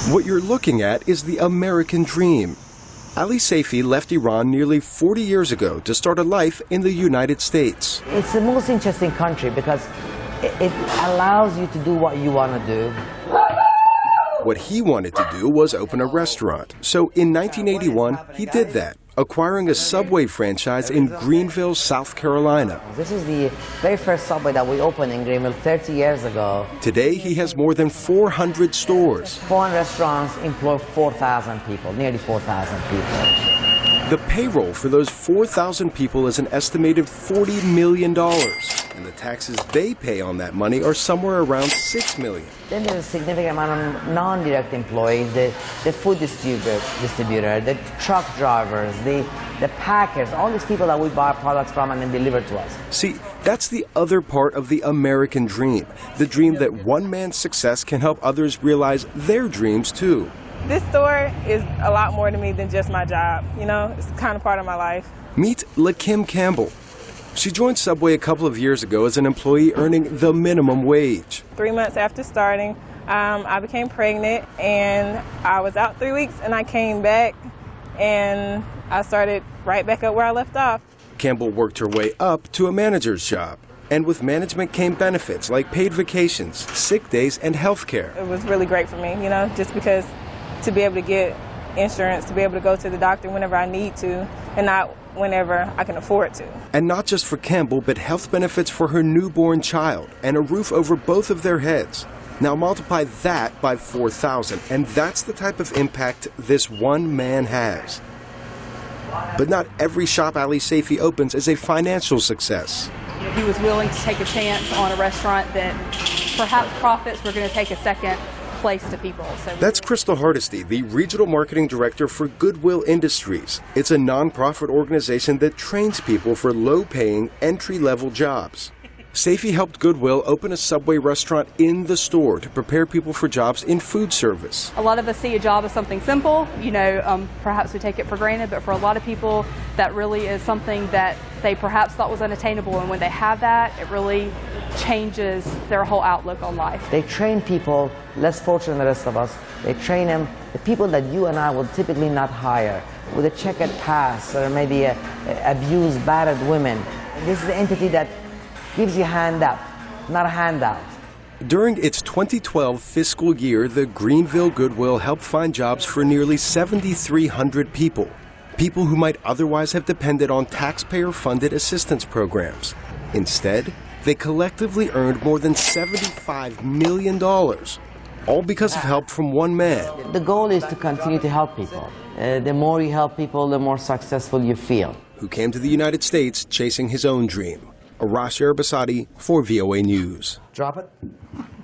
What you're looking at is the American dream. Ali Saifi left Iran nearly 40 years ago to start a life in the United States. It's the most interesting country because it allows you to do what you want to do. What he wanted to do was open a restaurant. So in 1981, he did that, acquiring a Subway franchise in Greenville, South Carolina. This is the very first Subway that we opened in Greenville 30 years ago. Today, he has more than 400 stores. 4 restaurants employ 4,000 people, nearly 4,000 people. The payroll for those 4,000 people is an estimated $40 million. And the taxes they pay on that money are somewhere around $6 million. Then there's a significant amount of non-direct employees, the food distributor, the truck drivers, the packers, all these people that we buy products from and then deliver to us. See, that's the other part of the American dream, the dream that one man's success can help others realize their dreams too. This store is a lot more to me than just my job, you know? It's kind of part of my life. Meet LaKim Campbell. She joined Subway a couple of years ago as an employee earning the minimum wage. 3 months after starting, I became pregnant, and I was out 3 weeks, and I came back, and I started right back up where I left off. Campbell worked her way up to a manager's job. And with management came benefits like paid vacations, sick days, and health care. It was really great for me, you know, just because to be able to get insurance, to be able to go to the doctor whenever I need to, and not whenever I can afford to. And not just for Campbell, but health benefits for her newborn child and a roof over both of their heads. Now multiply that by 4,000, and that's the type of impact this one man has. But not every shop Ali Saifi opens is a financial success. He was willing to take a chance on a restaurant that perhaps profits were going to take a second place to people. So that's Crystal Hardesty, the Regional Marketing Director for Goodwill Industries. It's a nonprofit organization that trains people for low-paying, entry-level jobs. Saifi helped Goodwill open a Subway restaurant in the store to prepare people for jobs in food service. A lot of us see a job as something simple, you know, perhaps we take it for granted, but for a lot of people that really is something that they perhaps thought was unattainable, and when they have that, it really changes their whole outlook on life. They train people less fortunate than the rest of us. They train them, the people that you and I would typically not hire, with a checkered past or maybe abused, battered women. This is the entity that gives you a handout, not a handout. During its 2012 fiscal year, the Greenville Goodwill helped find jobs for nearly 7,300 people, people who might otherwise have depended on taxpayer-funded assistance programs. Instead, they collectively earned more than $75 million, all because of help from one man. The goal is to continue to help people. The more you help people, the more successful you feel. Who came to the United States chasing his own dream. Arash Arabasadi for VOA News. Drop it.